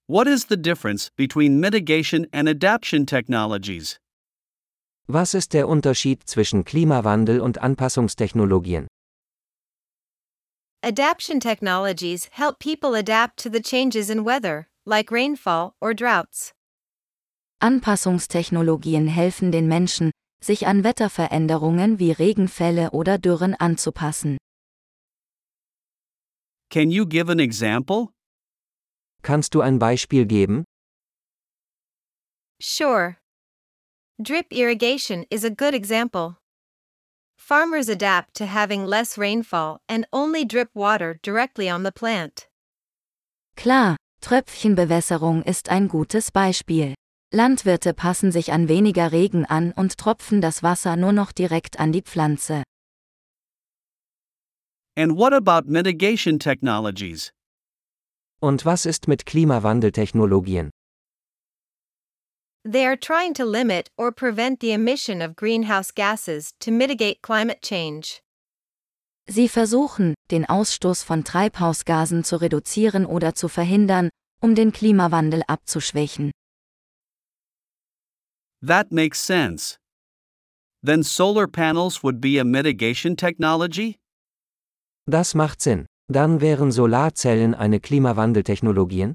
What is the difference between mitigation and adaptation technologies? Was ist der Unterschied zwischen Klimawandel und Anpassungstechnologien? Adaptation technologies help people adapt to the changes in weather, like rainfall or droughts. Anpassungstechnologien helfen den Menschen, sich an Wetterveränderungen wie Regenfälle oder Dürren anzupassen. Can you give an example? Kannst du ein Beispiel geben? Sure. Drip irrigation is a good example. Farmers adapt to having less rainfall and only drip water directly on the plant. Klar, Tröpfchenbewässerung ist ein gutes Beispiel. Landwirte passen sich an weniger Regen an und tropfen das Wasser nur noch direkt an die Pflanze. And what about mitigation technologies? Und was ist mit Klimawandeltechnologien? They are trying to limit or prevent the emission of greenhouse gases to mitigate climate change. Sie versuchen, den Ausstoß von Treibhausgasen zu reduzieren oder zu verhindern, um den Klimawandel abzuschwächen. That makes sense. Then solar panels would be a mitigation technology? Das macht Sinn. Dann wären Solarzellen eine Klimawandeltechnologien?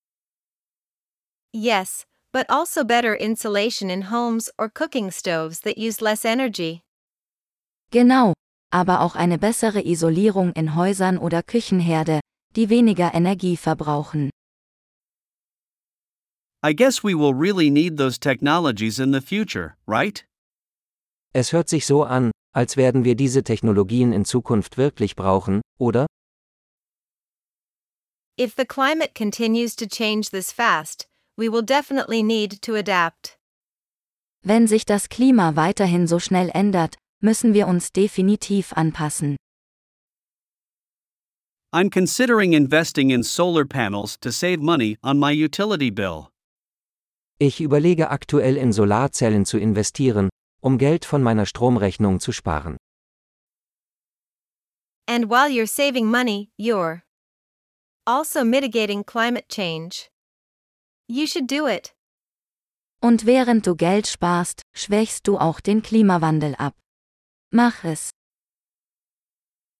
Yes, but also better insulation in homes or cooking stoves that use less energy. Genau, aber auch eine bessere Isolierung in Häusern oder Küchenherde, die weniger Energie verbrauchen. I guess we will really need those technologies in the future, right? Es hört sich so an, als werden wir diese Technologien in Zukunft wirklich brauchen, oder? If the climate continues to change this fast, we will definitely need to adapt. Wenn sich das Klima weiterhin so schnell ändert, müssen wir uns definitiv anpassen. I'm considering investing in solar panels to save money on my utility bill. Ich überlege aktuell in Solarzellen zu investieren, um Geld von meiner Stromrechnung zu sparen. And while you're saving money, you're also mitigating climate change. You should do it. Und während du Geld sparst, schwächst du auch den Klimawandel ab. Mach es.